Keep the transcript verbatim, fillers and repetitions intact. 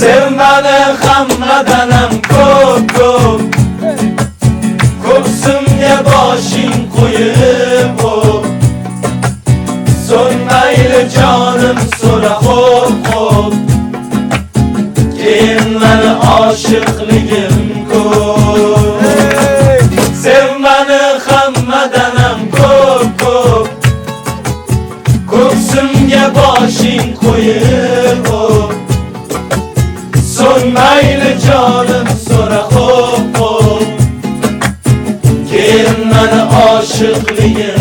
Sevmani hammadanam ko'p ko'p, ko'ksimga boshing qo'yib o'p. So'nmayli jonim so'ra xo'p xo'p, keyin mani oshiqligim ko'p. Sevmani hammadanam ko'p ko'p, ko'ksimga boshing qo'yib o'p. So'nmayli jonim so'ra xo'p xo'p, keyin mani oshiqligim